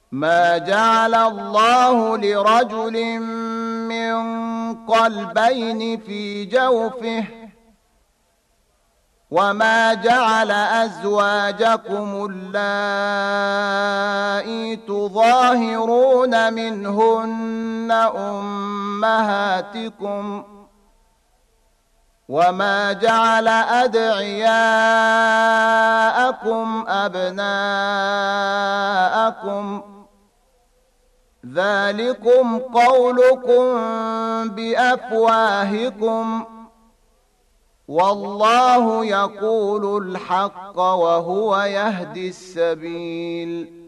ما جعل الله لرجل من قلبين في جوفه وما جعل أزواجكم اللائي تظاهرون منهن أمهاتكم وما جعل أدعياءكم أبناءكم ذلكم قولكم بأفواهكم والله يقول الحق وهو يهدي السبيل